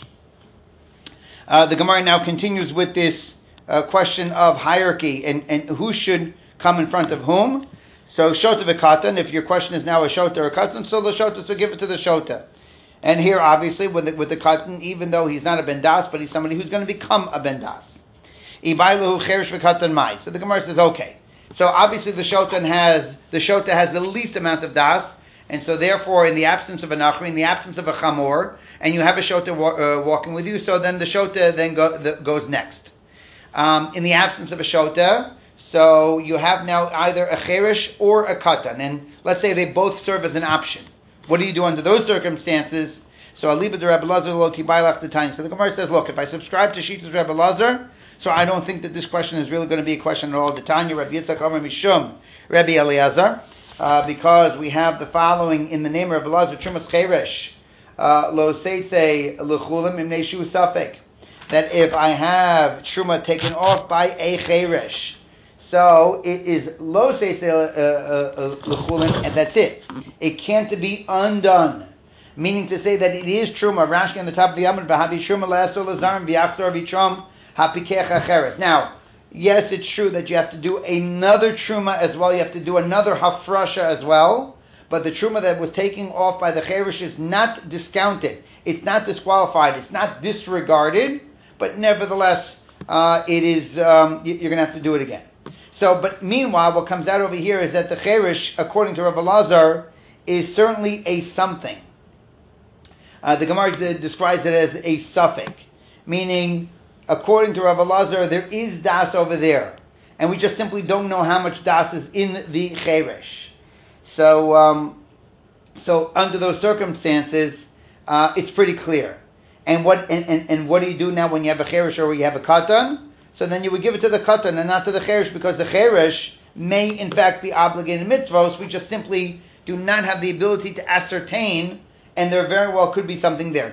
The Gemara now continues with this question of hierarchy and who should come in front of whom. So shota v'katan, if your question is now a shota or a katan, so the shota, so give it to the shota. And here, obviously, with the katan, even though he's not a ben das, but he's somebody who's going to become a ben das. Ibailahu cheresh v'katan mai. So the Gemara says, okay. So obviously the shota has the least amount of das, and so therefore, in the absence of a nachri, in the absence of a chamor, and you have a shota walking with you, so then the shota then goes next. In the absence of a shota, so you have now either a cheresh or a katan, and let's say they both serve as an option. What do you do under those circumstances? So aliba de Rebbe Lazar lo tibaylach the time. So the Gemara says, look, if I subscribe to Shittas Rebbe Lazar, so I don't think that this question is really going to be a question at all. The Tanya Rabbi Yitzchak Omer Mishum Rabbi Eliezer, because we have the following in the name of Rebbe Lazar Trumas cheresh lo seitze lechulim imnei shu safek, that if I have truma taken off by a cheresh, so it is lo seitze lechulim, and that's it. It can't be undone. Meaning to say that it is truma. Rashi on the top of the Amud, b'havi truma le'asor lezarim v'yachzor v'trum hapikech acheres. Now, yes, it's true that you have to do another truma as well. You have to do another hafrasha as well. But the truma that was taken off by the cheresh is not discounted. It's not disqualified. It's not disregarded. But nevertheless, it is. You're going to have to do it again. So, but meanwhile, what comes out over here is that the cheresh, according to Rabbi Lazar, is certainly a something. The Gemara describes it as a suffix, meaning, according to Rabbi Lazar, there is das over there, and we just simply don't know how much das is in the cheresh. So, so under those circumstances, it's pretty clear. And what do you do now when you have a cheresh or you have a katan? So then you would give it to the katan and not to the cheresh, because the cheresh may in fact be obligated mitzvos. We just simply do not have the ability to ascertain, and there very well could be something there.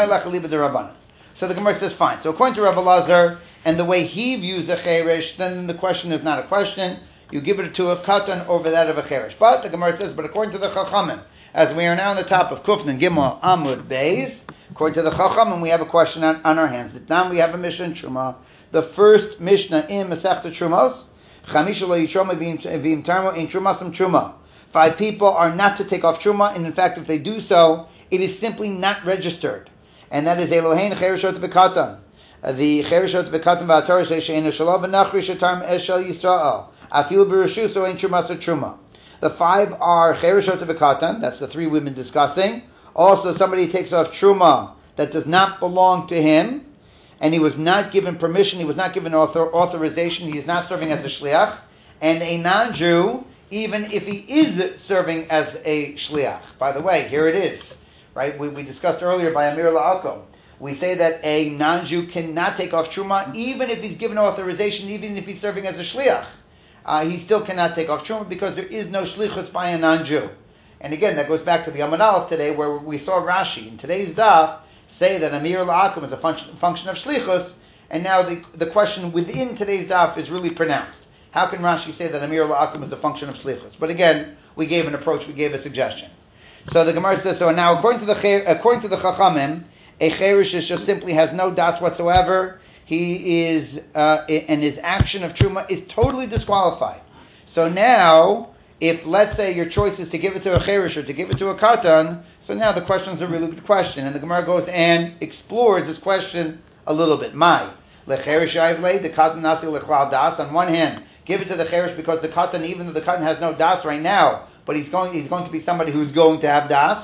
So the Gemara says, fine. So according to Rabbi Lazar, and the way he views a cherish, then the question is not a question. You give it to a katan over that of a cherish. But the Gemara says, but according to the Chachamim, as we are now on the top of Kufnan Gimel Amud Beis, according to the Chachamim, we have a question on our hands. Now we have a Mishnah in Truma. The first Mishnah in Masechta Trumos, Chamisha lo yitroma v'im tarmo in Trumasam Truma. 5 people are not to take off Truma, and in fact, if they do so, it is simply not registered. And that is Elohein Cherishot V'Katan. The Cherishot V'Katan V'Atar She'ena Shalom V'Nachri Shetarm Eshel Yisrael. Afil B'Rashu So Ein Trumas Truma. The 5 are Cherishot V'Katan, that's the 3 women discussing. Also, somebody takes off Truma that does not belong to him, and he was not given permission, he was not given authorization, he is not serving as a shliach, and a non-Jew, even if he is serving as a shliach. By the way, here it is, right? We discussed earlier by Amir La'akom. We say that a non-Jew cannot take off Truma, even if he's given authorization, even if he's serving as a shliach. He still cannot take off Truma because there is no shlichus by a non-Jew. And again, that goes back to the Amud Aleph today, where we saw Rashi in today's daf say that Amir La'akum is a function of shlichus, and now the question within today's daf is really pronounced. How can Rashi say that Amir La'akum is a function of shlichus? But again, we gave an approach, we gave a suggestion. So the Gemara says, so now according to the Chachamim, a cherish just simply has no das whatsoever. He is, and his action of truma is totally disqualified. So now, if let's say your choice is to give it to a cherish or to give it to a katan, so now the question is a really good question, and the Gemara goes and explores this question a little bit. Lecherish ayvlei, the katan nasi lechlal das. On one hand, give it to the cherish because the katan, even though the katan has no das right now, but he's going to be somebody who's going to have das.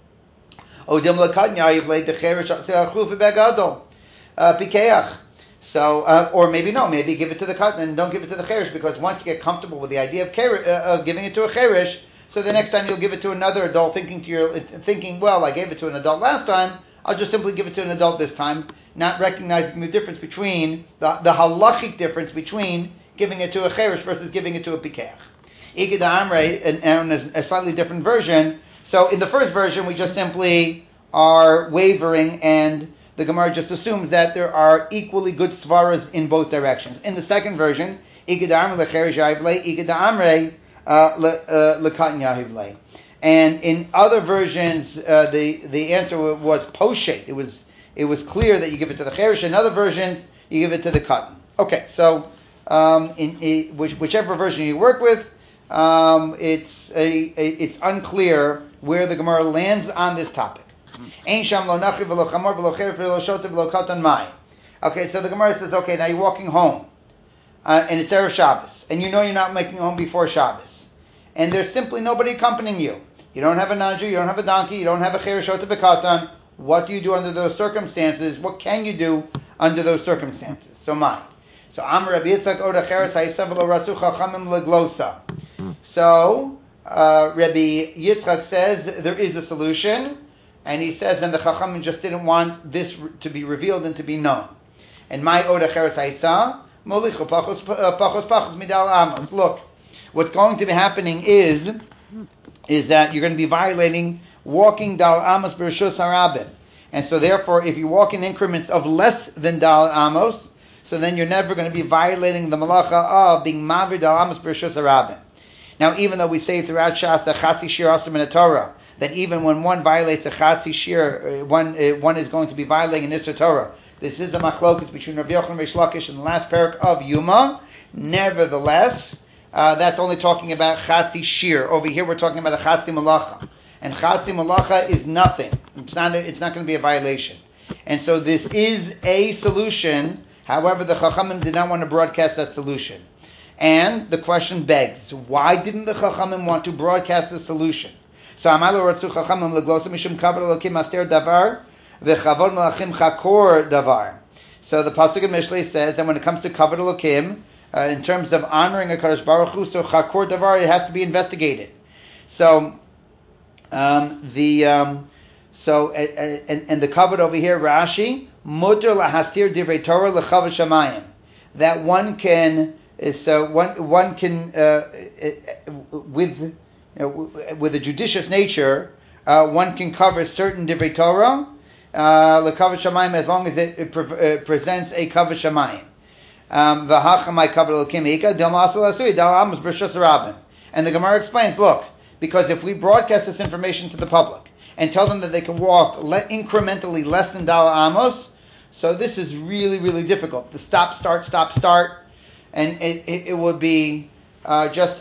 Odim lekatan ayvlei the cherish se'achlu v'begadol pikeach. So, or maybe no, maybe give it to the katan and don't give it to the cherish, because once you get comfortable with the idea of giving it to a cherish, so the next time you'll give it to another adult, thinking, well, I gave it to an adult last time, I'll just simply give it to an adult this time, not recognizing the difference between, the halachic difference between giving it to a cherish versus giving it to a pikeach. Igid Amrei, and a slightly different version. So in the first version, we just simply are wavering, and the Gemara just assumes that there are equally good svaras in both directions. In the second version, Igid Amrei lecherish yavlei, Igid Amrei lekatan yavlei. And in other versions, the answer was poshet. It was clear that you give it to the cherish. In other versions, you give it to the katan. Okay, so whichever version you work with, it's unclear where the Gemara lands on this topic. Okay, so the Gemara says, okay, now you're walking home, and it's Erev Shabbos, and you know you're not making home before Shabbos, and there's simply nobody accompanying you. You don't have a nanju, you don't have a donkey, you don't have a cherishot of a katan. What do you do under those circumstances? What can you do under those circumstances? So Amar Rabbi Yitzchak Oda Cheres Ha'isav Lo Ratzu Chachamim Leglosa. So Rabbi Yitzchak says there is a solution, and he says, and the Chachamim just didn't want this to be revealed and to be known. And my Oda Cheres Ha'isav Molicho Pachos Midal Amos. Look, what's going to be happening is that you're going to be violating walking Dal Amos B'Rishus Harabim. And so therefore, if you walk in increments of less than Dal Amos, so then you're never going to be violating the malacha of being Mavir Dal Amos B'Rishus Harabim. Now, even though we say throughout Shas a Chatzi Shir Asur Min Torah, that even when one violates a Chatzi Shir, one is going to be violating an Isser Torah. This is a machlokus between Rav Yochanan and Reish Lakish in the last parak of Yuma. Nevertheless, that's only talking about Chatzi Shir. Over here, we're talking about a Chatzi Malacha. And Chatzi Malacha is nothing. It's not going to be a violation. And so this is a solution. However, the Chachamim did not want to broadcast that solution. And the question begs, why didn't the Chachamim want to broadcast the solution? So Amalo Ratzu Chachamim Leglosa Mishum Kavod Elokim Aster Davar V'Chavod Malachim Chakor Davar. So the pasuk in Mishlei says that when it comes to Kavod Elokim, in terms of honoring a Kadosh Baruch Hu, so Chakor Davar, it has to be investigated. So the Kavod over here, Rashi, Muter lahastir divrei Torah lechavod shamayim, that one can So one can with a judicious nature, one can cover certain divrei Torah, lekavod shamayim, as long as it presents a kavod shamayim. V'hachamai kavod elokim ika del ma'asel asui del amos b'rishos rabim. And the Gemara explains, look, because if we broadcast this information to the public and tell them that they can walk incrementally less than Dal Amos, so this is really, really difficult. The stop, start, and it would be just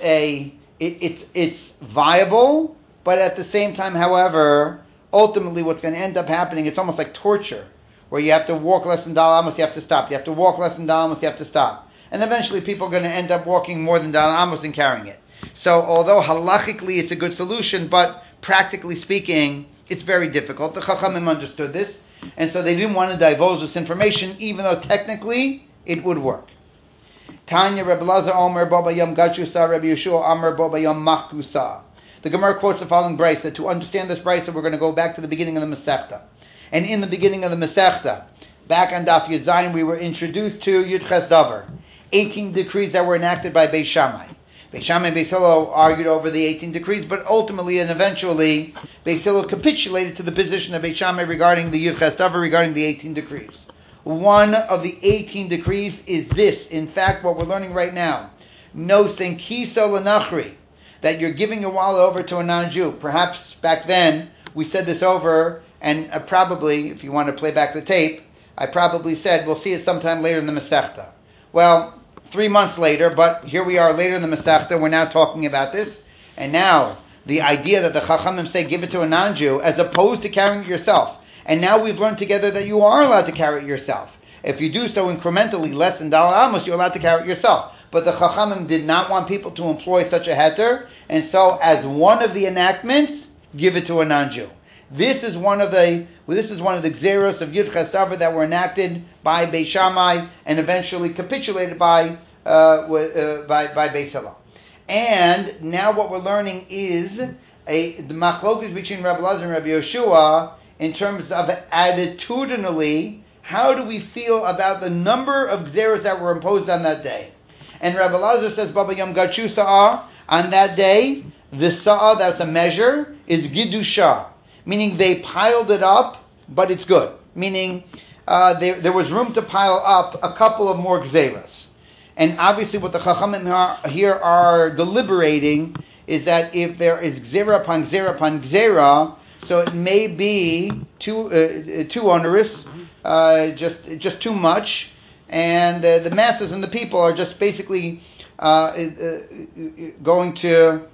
it's viable, but at the same time, however, ultimately what's going to end up happening, it's almost like torture, where you have to walk less than Dal Amos, you have to stop. You have to walk less than Dal Amos, you have to stop. And eventually people are going to end up walking more than Dal Amos and carrying it. So although halachically it's a good solution, but practically speaking, it's very difficult. The Chachamim understood this, and so they didn't want to divulge this information, even though technically it would work. Tanya Rebbe Lazar Omer Baba Yom Gachusa Rebbe Yeshua Omer Baba Yom Machkusa. The Gemara quotes the following brisa. To understand this brisa, we're going to go back to the beginning of the Masechta. And in the beginning of the Masechta, back on Daf Yud Zayin, we were introduced to Yud Ches Davar, 18 decrees that were enacted by Beis Shammai. Beis Shammai and Beis Hillel argued over the 18 decrees, but ultimately and eventually, Beis Hillel capitulated to the position of Beis Shammai regarding the Yud Ches Davar, regarding the 18 decrees. One of the 18 decrees is this. In fact, what we're learning right now, no senkiso l'nachri, that you're giving your wallet over to a non-Jew. Perhaps back then we said this over, and probably, if you want to play back the tape, I probably said we'll see it sometime later in the Masechta. Well, 3 months later, but here we are later in the Masechta, we're now talking about this, and now the idea that the Chachamim say give it to a non-Jew as opposed to carrying it yourself, and now we've learned together that you are allowed to carry it yourself. If you do so incrementally, less than Dal Amos, you're allowed to carry it yourself. But the Chachamim did not want people to employ such a heter, and so as one of the enactments, give it to a non-Jew. This is one of the Gzeros of Yud Ches Davar that were enacted by Beis Shammai and eventually capitulated by Beis Hillel. And now what we're learning is the machlokus between Rabbi Lazar and Rabbi Yeshua in terms of attitudinally, how do we feel about the number of Gzeros that were imposed on that day? And Rabbi Lazar says, Baba Yom Gachu Sa'ah, on that day, the Sa'ah, that's a measure, is Gidusha, meaning they piled it up, but it's good. Meaning there was room to pile up a couple of more Gzeros. And obviously what the Chachamim here are deliberating is that if there is Gzera upon Gzera upon Gzera, so it may be too onerous, just too much, and the masses and the people are just basically going to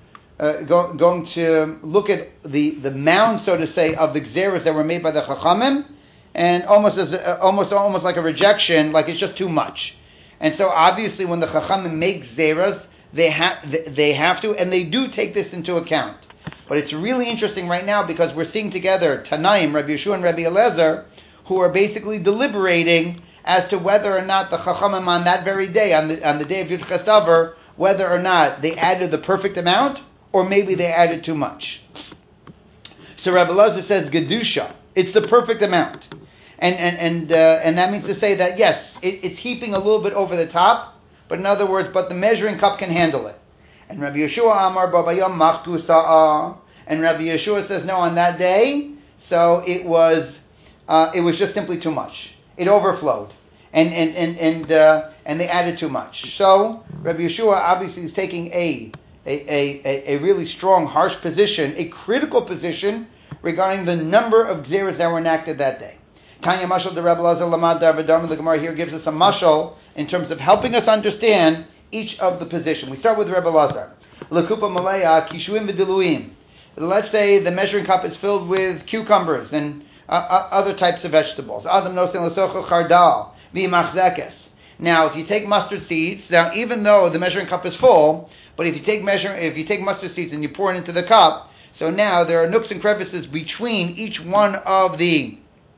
look at the mound, so to say, of the Gzeras that were made by the Chachamim, and almost like a rejection, like it's just too much. And so obviously when the Chachamim make Gzeras, they have to, and they do take this into account. But it's really interesting right now because we're seeing together Tanaim, Rabbi Yeshua and Rabbi Eliezer, who are basically deliberating as to whether or not the Chachamim on that very day, on the day of Yud Ches Davar, whether or not they added the perfect amount, or maybe they added too much. So Rabbi Eliezer says Gedusha, it's the perfect amount. And that means to say that yes, it's heaping a little bit over the top, but in other words, but the measuring cup can handle it. And Rabbi Yeshua Amar Baba Yom Machtu Sa'ah, and Rabbi Yeshua says no, on that day, so it was just simply too much. It overflowed, and they added too much. So Rabbi Yeshua obviously is taking a really strong, harsh position, a critical position regarding the number of Gzeras that were enacted that day. Tanya Mashal de Rabbi Lazar Lamad Darvadam, the Gemara here gives us a mashal in terms of helping us understand each of the position. We start with Rabbi Lazar. Lekupa Malaya Kishuim v'Diluim. Let's say the measuring cup is filled with cucumbers and other types of vegetables. Adam nosen l'socho chardal v'machzekes. Now, if you take mustard seeds, now even though the measuring cup is full, but if you take mustard seeds and you pour it into the cup, so now there are nooks and crevices between each one of the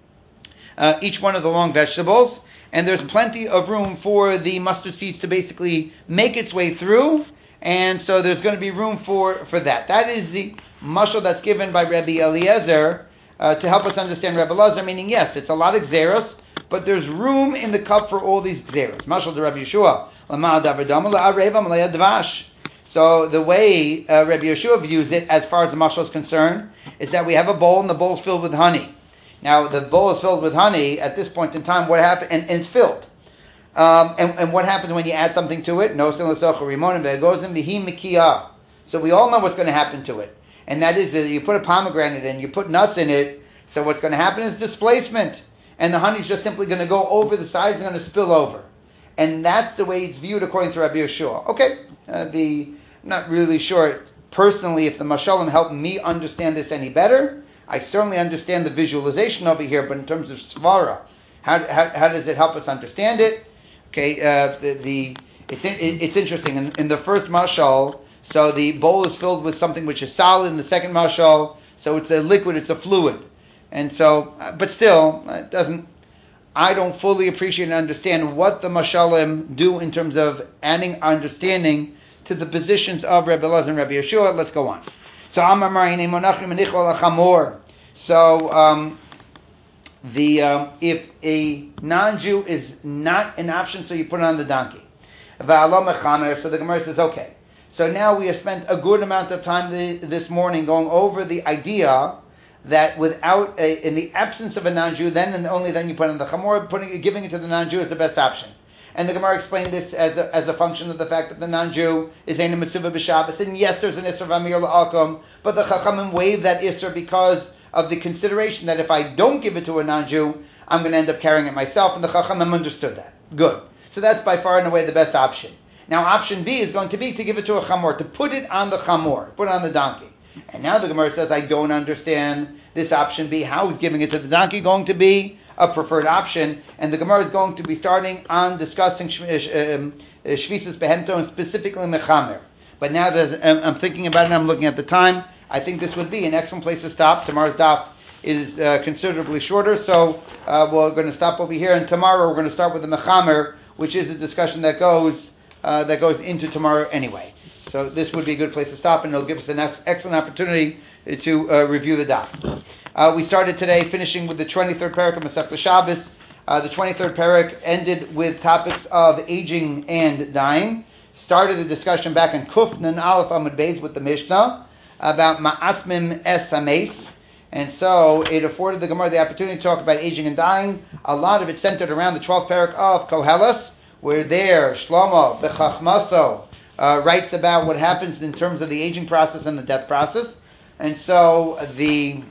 long vegetables, and there's plenty of room for the mustard seeds to basically make its way through, and so there's going to be room for that. That is the mashal that's given by Rabbi Eliezer to help us understand Rabbi Lazar, meaning yes, it's a lot of Gzeros, but there's room in the cup for all these gzeros. Mashal de Rabbi Yeshua, so the way Rabbi Yeshua views it, as far as the mashal is concerned, is that we have a bowl and the bowl is filled with honey. Now the bowl is filled with honey at this point in time. What happened? And it's filled. And what happens when you add something to it? So we all know what's going to happen to it, and that is that you put a pomegranate in, you put nuts in it. So what's going to happen is displacement, and the honey's just simply going to go over the sides and going to spill over. And that's the way it's viewed according to Rabbi Yeshua. Okay, I'm not really sure personally if the Mashalim helped me understand this any better. I certainly understand the visualization over here, but in terms of Svara, how does it help us understand it? Okay, it's interesting. In the first Mashal, so the bowl is filled with something which is solid. In the second Mashal, so it's a liquid, it's a fluid. And so, but still, it doesn't. I don't fully appreciate and understand what the Mashalim do in terms of adding understanding to the positions of Rabbi Elazar and Rabbi Yeshua. Let's go on. So Amar Marine Monachim Nichol Achamor. So if a non-Jew is not an option, so you put it on the donkey. So the Gemara says, okay. So now we have spent a good amount of time this morning going over the idea that in the absence of a non-Jew, then and only then you put on the chamor, giving it to the non-Jew is the best option. And the Gemara explained this as a function of the fact that the non-Jew is a mitzvah b'Shabbos, and yes, there's an isser of amir la'akum, but the chachamim waive that isser because of the consideration that if I don't give it to a non-Jew, I'm going to end up carrying it myself, and the chachamim understood that. Good. So that's by far and away the best option. Now option B is going to be to give it to a chamor, to put it on the chamor, put it on the donkey. And now the Gemara says, I don't understand this option B. How is giving it to the donkey going to be a preferred option? And the Gemara is going to be starting on discussing Shvisas Behemto and specifically Mechamer. But now that I'm thinking about it and I'm looking at the time, I think this would be an excellent place to stop. Tomorrow's daf is considerably shorter, so we're going to stop over here. And tomorrow we're going to start with the Mechamer, which is a discussion that goes into tomorrow anyway. So this would be a good place to stop, and it'll give us an excellent opportunity to review the daf. We started today finishing with the 23rd parak of Masechta Shabbos. The 23rd parak ended with topics of aging and dying. Started the discussion back in Kuf Nun Aleph Amud Beis with the Mishnah about Ma'atzmim Es Hameis. And so it afforded the Gemara the opportunity to talk about aging and dying. A lot of it centered around the 12th parak of Koheles, where there Shlomo B'Chachmaso writes about what happens in terms of the aging process and the death process. And so the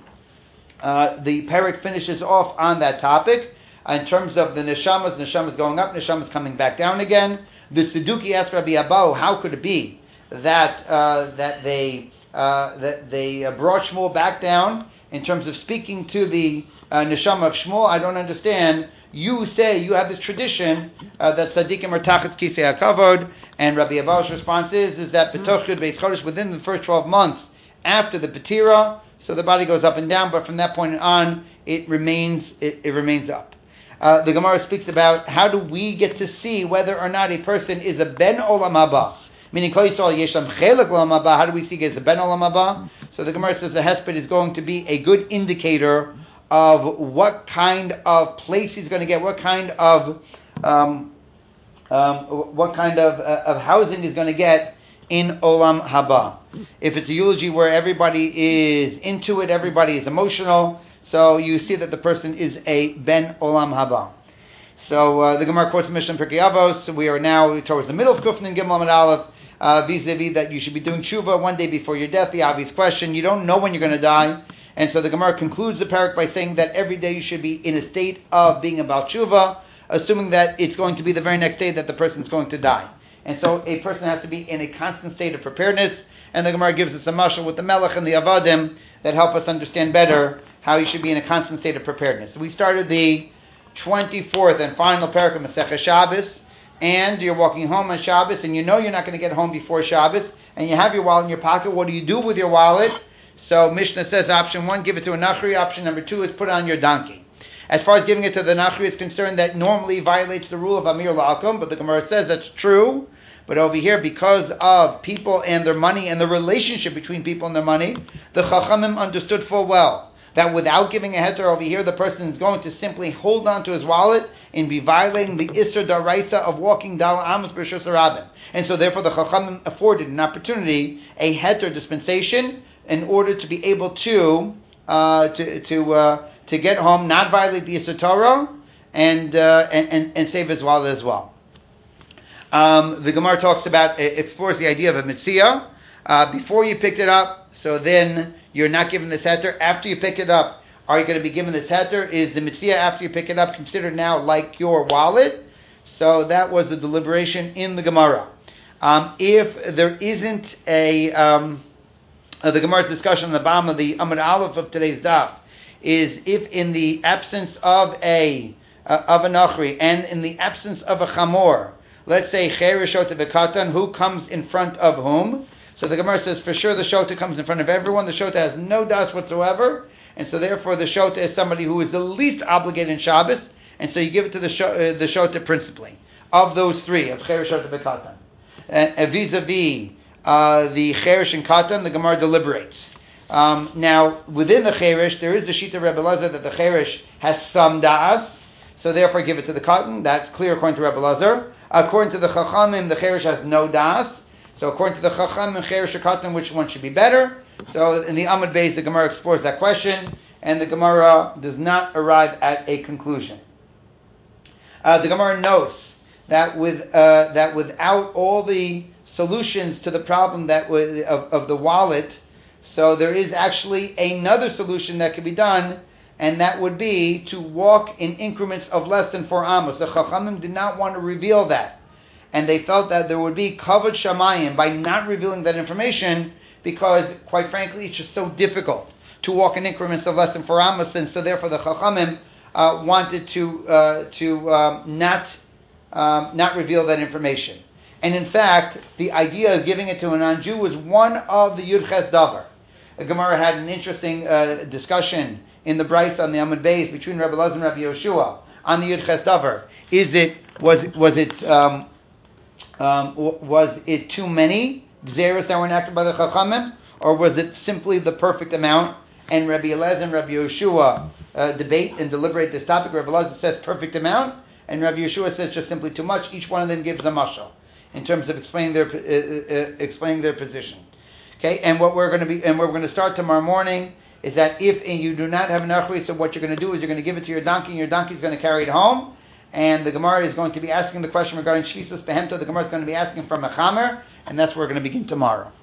parak finishes off on that topic. In terms of the neshamas going up, neshamas coming back down again. The Tzeduki asked Rabbi Abahu, how could it be that they brought Shmuel back down in terms of speaking to the neshama of Shmuel? I don't understand. You say you have this tradition that tzaddikim are tachatz kisei hakavod, and Rabbi Abahu's response is that b'toch yud beis chodesh, within the first 12 months after the petira, so the body goes up and down, but from that point on, it remains up. The Gemara speaks about how do we get to see whether or not a person is a ben olam haba, meaning kol yisrael yesham chelek olam haba. How do we see he is a ben olam haba? So the Gemara says the hesped is going to be a good indicator of what kind of place he's going to get, what kind of housing he's going to get in olam haba. If it's a eulogy where everybody is into it, everybody is emotional, so you see that the person is a ben olam haba. So the Gemara quotes Mishnah Pirkei Avos. We are now towards the middle of Kuf Nun Gimel Amud Aleph, vis-a-vis that you should be doing tshuva one day before your death. The obvious question: you don't know when you're going to die. And so the Gemara concludes the parak by saying that every day you should be in a state of being about tshuva, assuming that it's going to be the very next day that the person's going to die. And so a person has to be in a constant state of preparedness. And the Gemara gives us a mashal with the melech and the avadim that help us understand better how you should be in a constant state of preparedness. We started the 24th and final parak of Masechta Shabbos, and you're walking home on Shabbos, and you know you're not going to get home before Shabbos, and you have your wallet in your pocket. What do you do with your wallet? So Mishnah says option 1, give it to a Nachri. Option number 2 is put it on your donkey. As far as giving it to the Nachri is concerned, that normally violates the rule of Amir La'akum, but the Gemara says that's true. But over here, because of people and their money and the relationship between people and their money, the Chachamim understood full well that without giving a heter over here, the person is going to simply hold on to his wallet and be violating the Isser Daraisa of walking Dal Amos B'Rishus Harabim. And so therefore the Chachamim afforded an opportunity, a heter dispensation, in order to be able to get home, not violate the Isser Torah, and save his wallet as well. The Gemara explores the idea of a mitzvah. Before you picked it up, so then you're not given this heter. After you pick it up, are you going to be given this heter? Is the mitzvah after you pick it up considered now like your wallet? So that was the deliberation in the Gemara. If there isn't the Gemara's discussion on the bottom of the Amud Aleph of today's daf is if in the absence of a nachri and in the absence of a chamor, let's say Cheresh Shota V'Katan, who comes in front of whom? So the Gemara says for sure the Shota comes in front of everyone. The Shota has no das whatsoever, and so therefore the Shota is somebody who is the least obligated in Shabbos, and so you give it to the Shota principally. Of those three, of Cheresh Shota V'Katan. Vis-a-vis the Cheresh and Katan, the Gemara deliberates. Now, within the Cheresh, there is the Shita Rebbe Lazar that the Cheresh has some das, so therefore give it to the Katan. That's clear according to Rebbe Lazar. According to the Chachamim, the Cheresh has no das. So according to the Chachamim, Cheresh or Katan, which one should be better? So in the Amud Beis, the Gemara explores that question, and the Gemara does not arrive at a conclusion. The Gemara notes that without all the solutions to the problem of the wallet, so there is actually another solution that can be done, and that would be to walk in increments of less than 4 amos. The Chachamim did not want to reveal that, and they felt that there would be kavod shamayim by not revealing that information, because quite frankly it's just so difficult to walk in increments of less than 4 amos, and so therefore the Chachamim wanted to not reveal that information. And in fact, the idea of giving it to a non-Jew was one of the Yud Ches Davar. The Gemara had an interesting discussion in the Bryce on the Amud Beis between Rebbe Elazar and Rabbi Yoshua on the Yud Ches Davar. Was it too many gzeros that were enacted by the Chachamim, or was it simply the perfect amount? And Rabbi Elazar and Rabbi Yoshua debate and deliberate this topic. Rabbi Elazar says perfect amount, and Rabbi Yoshua says just simply too much. Each one of them gives a mashal in terms of explaining their position. Okay, and what we're going to start tomorrow morning is that if you do not have an achri, so what you're going to do is you're going to give it to your donkey, and your donkey is going to carry it home. And the Gemara is going to be asking the question regarding Shvisas Behemta. The Gemara is going to be asking from a Chamer, and that's where we're going to begin tomorrow.